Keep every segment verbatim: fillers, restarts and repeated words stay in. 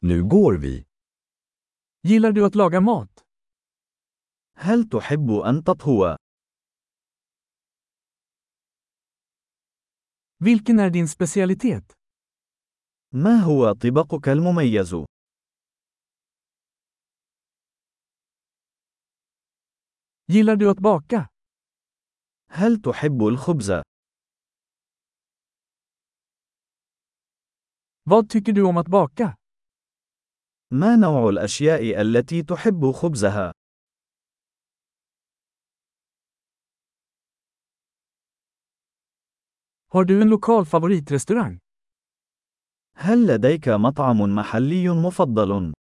Nu går vi. Gillar du att laga mat? هل تحب أن تطهو؟ Vilken är din specialitet? ما هو طبقك المميز؟ Gillar du att baka? هل تحب الخبز؟ Vad tycker du om att baka? ما نوع الأشياء التي تحب خبزها؟ Har du en lokal favoritrestaurang? هل لديك مطعم محلي مفضل؟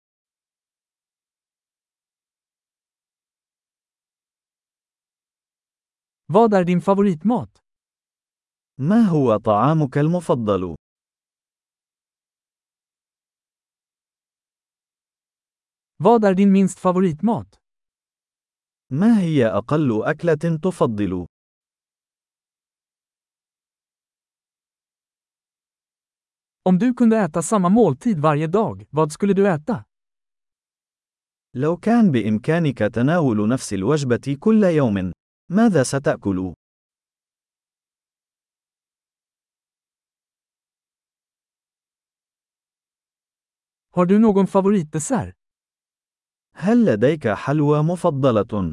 Vad är din favoritmat? ما هو طعامك المفضل؟ Vad är din minst favoritmat? ما هي أقل أكلة تفضل؟ Om du kunde äta samma måltid varje dag, vad skulle du äta? لو كان بإمكانك تناول نفس الوجبة كل يوم، ماذا ستأكل؟ Har du någon favoritdessert? هل لديك حلوى مفضلة؟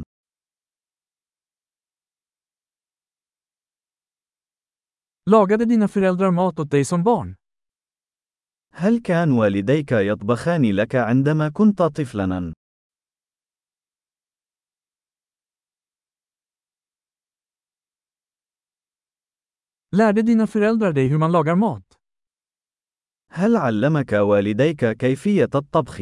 Lagade dina föräldrar mat åt dig som barn? هل كان والديك يطبخان لك عندما كنت طفلاً؟ Lärde dina föräldrar dig hur man lagar mat? هل علمك والديك كيفية الطبخ؟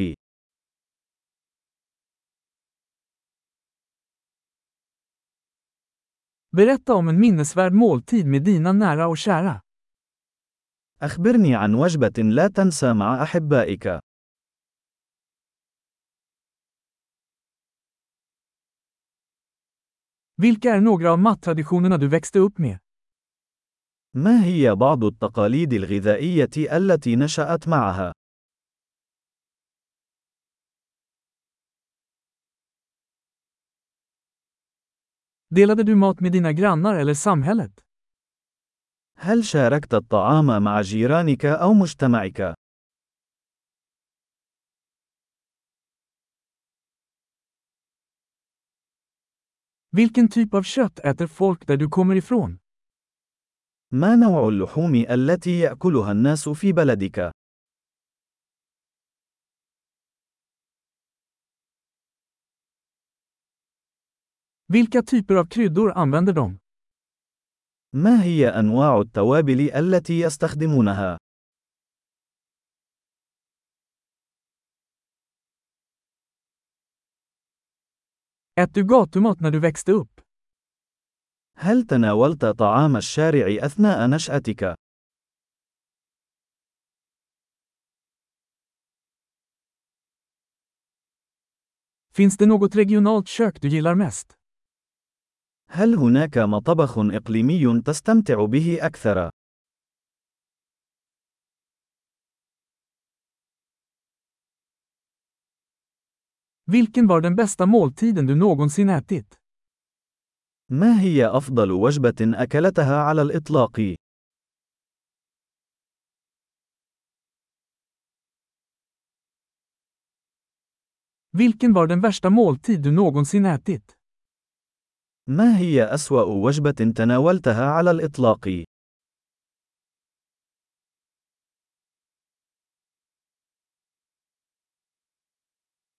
Berätta om en minnesvärd måltid med dina nära och kära. أخبرني عن وجبة لا تنسى مع أحبائك. Vilka är några av mattraditionerna du växte upp med? ما هي بعض التقاليد الغذائية التي نشأت معها؟ Delade du mat med dina grannar eller samhället? هل شاركت الطعام مع جيرانك أو مجتمعك؟ Vilken typ av kött äter folk där du kommer ifrån? ما نوع اللحوم التي يأكلها الناس في بلدك؟ Vilka typer av kryddor använder de? ما هي أنواع التوابل التي يستخدمونها؟ Ät du gatumat när du växte upp? هل تناولت طعام الشارع أثناء نشأتك؟ Finns det något regionalt kök du gillar mest? هل هناك مطبخ إقليمي تستمتع به أكثر؟ Vilken var den bästa måltiden du någonsin ätit? ما هي أفضل وجبة أكلتها على الإطلاق؟ Vilken var den värsta måltid du någonsin ätit? ما هي أسوأ وجبة تناولتها على الإطلاق؟